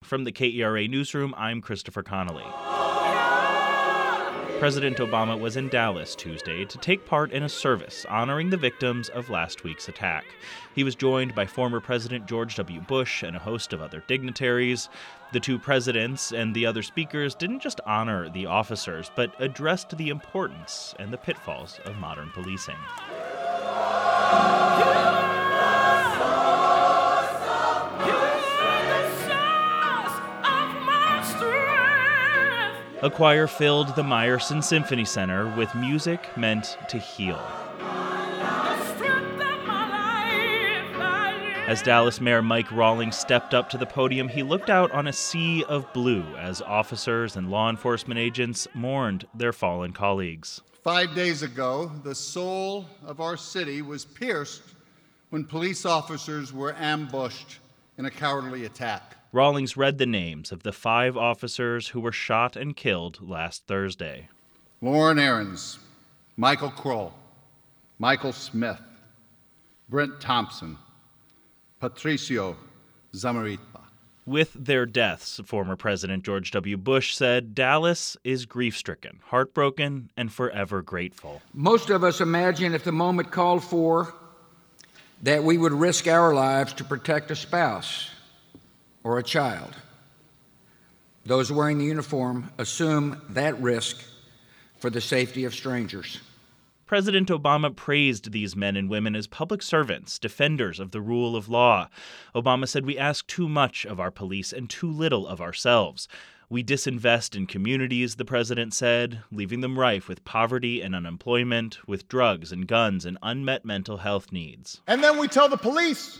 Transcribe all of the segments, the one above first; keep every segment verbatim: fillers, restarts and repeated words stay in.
From the K E R A Newsroom, I'm Christopher Connolly. President Obama was in Dallas Tuesday to take part in a service honoring the victims of last week's attack. He was joined by former President George W. Bush and a host of other dignitaries. The two presidents and the other speakers didn't just honor the officers, but addressed the importance and the pitfalls of modern policing. A choir filled the Meyerson Symphony Center with music meant to heal. As Dallas Mayor Mike Rawlings stepped up to the podium, he looked out on a sea of blue as officers and law enforcement agents mourned their fallen colleagues. Five days ago, the soul of our city was pierced when police officers were ambushed in a cowardly attack. Rawlings read the names of the five officers who were shot and killed last Thursday. Lauren Aarons, Michael Kroll, Michael Smith, Brent Thompson, Patricio Zamarripa. With their deaths, former President George W. Bush said Dallas is grief-stricken, heartbroken, and forever grateful. Most of us imagine if the moment called for that we would risk our lives to protect a spouse or a child. Those wearing the uniform assume that risk for the safety of strangers. President Obama praised these men and women as public servants, defenders of the rule of law. Obama said we ask too much of our police and too little of ourselves. We disinvest in communities, the president said, leaving them rife with poverty and unemployment, with drugs and guns and unmet mental health needs. And then we tell the police,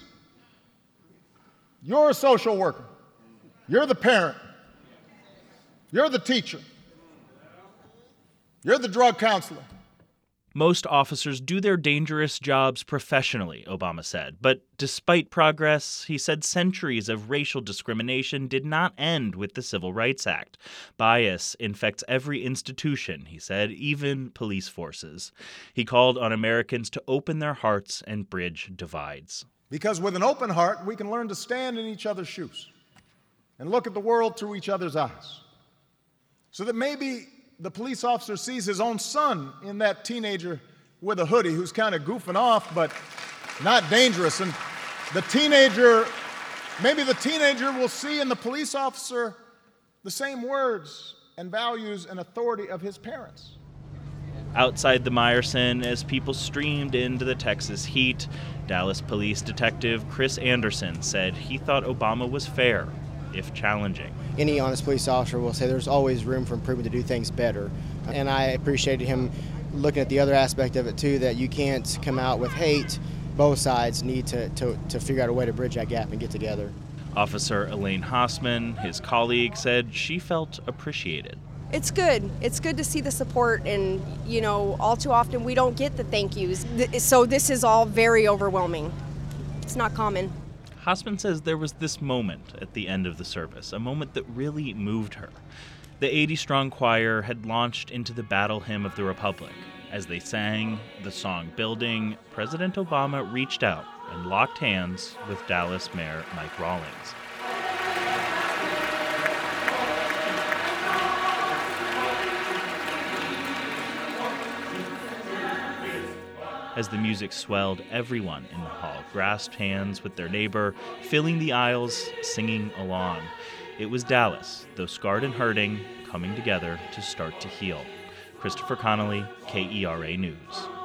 you're a social worker. You're the parent. You're the teacher. You're the drug counselor. Most officers do their dangerous jobs professionally, Obama said. But despite progress, he said centuries of racial discrimination did not end with the Civil Rights Act. Bias infects every institution, he said, even police forces. He called on Americans to open their hearts and bridge divides. Because with an open heart, we can learn to stand in each other's shoes and look at the world through each other's eyes. So that maybe the police officer sees his own son in that teenager with a hoodie who's kind of goofing off, but not dangerous. And the teenager, maybe the teenager will see in the police officer the same words and values and authority of his parents. Outside the Meyerson, as people streamed into the Texas heat, Dallas Police Detective Chris Anderson said he thought Obama was fair, if challenging. Any honest police officer will say there's always room for improvement to do things better. And I appreciated him looking at the other aspect of it, too, that you can't come out with hate. Both sides need to, to, to figure out a way to bridge that gap and get together. Officer Elaine Hossman, his colleague, said she felt appreciated. It's good. It's good to see the support, and, you know, all too often we don't get the thank yous. So this is all very overwhelming. It's not common. Hossman says there was this moment at the end of the service, a moment that really moved her. The eighty-strong choir had launched into the battle hymn of the Republic. As they sang the song Building, President Obama reached out and locked hands with Dallas Mayor Mike Rawlings. As the music swelled, everyone in the hall grasped hands with their neighbor, filling the aisles, singing along. It was Dallas, though scarred and hurting, coming together to start to heal. Christopher Connolly, K E R A News.